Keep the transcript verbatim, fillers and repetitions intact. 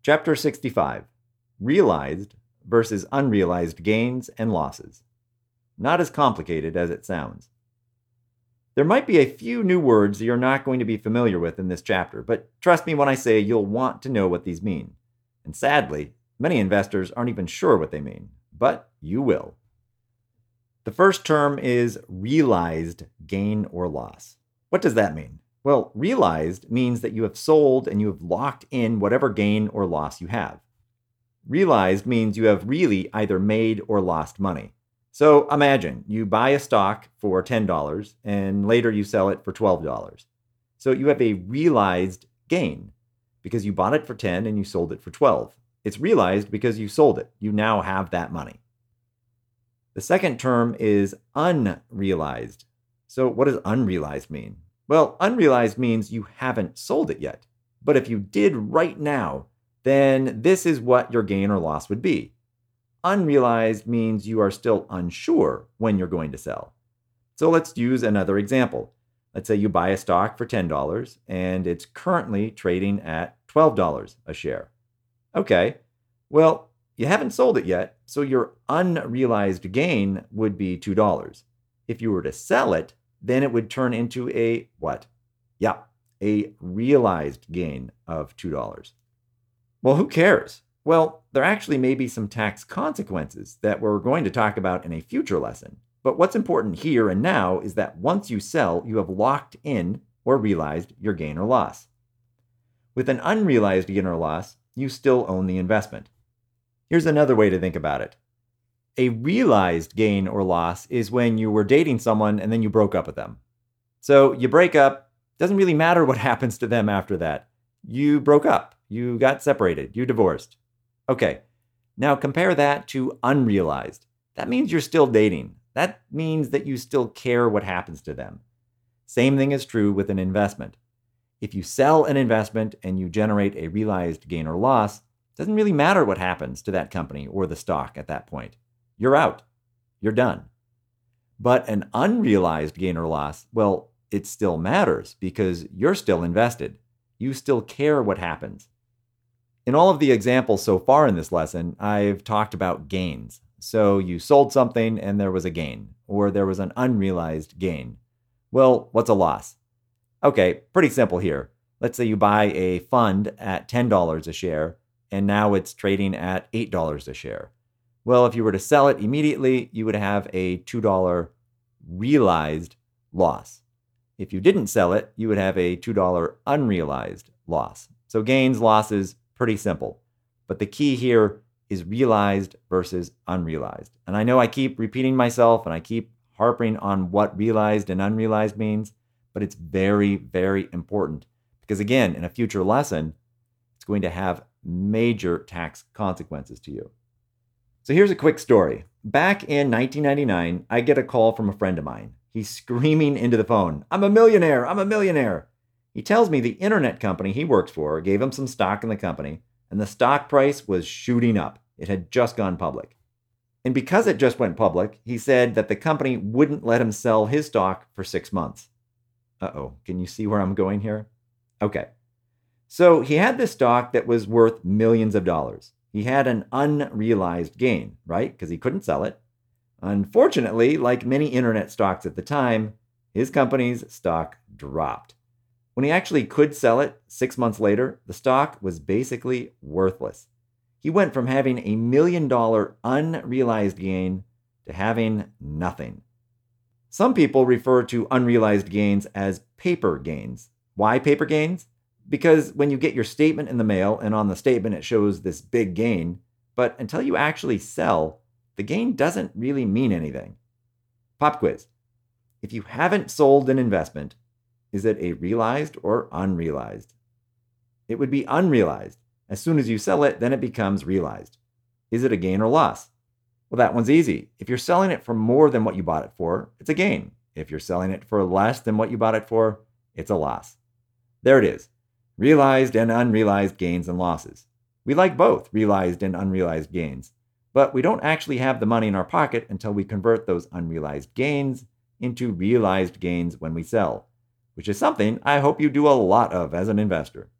Chapter sixty-five, Realized versus Unrealized Gains and Losses. Not as complicated as it sounds. There might be a few new words you're not going to be familiar with in this chapter, but trust me when I say you'll want to know what these mean. And sadly, many investors aren't even sure what they mean, but you will. The first term is realized gain or loss. What does that mean? Well, realized means that you have sold and you have locked in whatever gain or loss you have. Realized means you have really either made or lost money. So imagine you buy a stock for ten dollars and later you sell it for twelve dollars. So you have a realized gain because you bought it for ten and you sold it for twelve. It's realized because you sold it. You now have that money. The second term is unrealized. So what does unrealized mean? Well, unrealized means you haven't sold it yet. But if you did right now, then this is what your gain or loss would be. Unrealized means you are still unsure when you're going to sell. So let's use another example. Let's say you buy a stock for ten dollars and it's currently trading at twelve dollars a share. Okay, well, you haven't sold it yet, so your unrealized gain would be two dollars. If you were to sell it, then it would turn into a what? Yeah, a realized gain of two dollars. Well, who cares? Well, there actually may be some tax consequences that we're going to talk about in a future lesson. But what's important here and now is that once you sell, you have locked in or realized your gain or loss. With an unrealized gain or loss, you still own the investment. Here's another way to think about it. A realized gain or loss is when you were dating someone and then you broke up with them. So you break up, doesn't really matter what happens to them after that. You broke up, you got separated, you divorced. Okay, now compare that to unrealized. That means you're still dating. That means that you still care what happens to them. Same thing is true with an investment. If you sell an investment and you generate a realized gain or loss, it doesn't really matter what happens to that company or the stock at that point. You're out. You're done. But an unrealized gain or loss, well, it still matters because you're still invested. You still care what happens. In all of the examples so far in this lesson, I've talked about gains. So you sold something and there was a gain, or there was an unrealized gain. Well, what's a loss? Okay, pretty simple here. Let's say you buy a fund at ten dollars a share, and now it's trading at eight dollars a share. Well, if you were to sell it immediately, you would have a two dollars realized loss. If you didn't sell it, you would have a two dollars unrealized loss. So gains, losses, pretty simple. But the key here is realized versus unrealized. And I know I keep repeating myself and I keep harping on what realized and unrealized means, but it's very, very important because again, in a future lesson, it's going to have major tax consequences to you. So here's a quick story. Back in nineteen ninety-nine, I get a call from a friend of mine. He's screaming into the phone, "I'm a millionaire, I'm a millionaire." He tells me the internet company he works for gave him some stock in the company, and the stock price was shooting up. It had just gone public. And because it just went public, he said that the company wouldn't let him sell his stock for six months. Uh-oh, can you see where I'm going here? Okay. So he had this stock that was worth millions of dollars. He had an unrealized gain, right? Because he couldn't sell it. Unfortunately, like many internet stocks at the time, his company's stock dropped. When he actually could sell it six months later, the stock was basically worthless. He went from having a million dollar unrealized gain to having nothing. Some people refer to unrealized gains as paper gains. Why paper gains? Because when you get your statement in the mail and on the statement it shows this big gain, but until you actually sell, the gain doesn't really mean anything. Pop quiz. If you haven't sold an investment, is it a realized or unrealized? It would be unrealized. As soon as you sell it, then it becomes realized. Is it a gain or loss? Well, that one's easy. If you're selling it for more than what you bought it for, it's a gain. If you're selling it for less than what you bought it for, it's a loss. There it is. Realized and unrealized gains and losses. We like both realized and unrealized gains, but we don't actually have the money in our pocket until we convert those unrealized gains into realized gains when we sell, which is something I hope you do a lot of as an investor.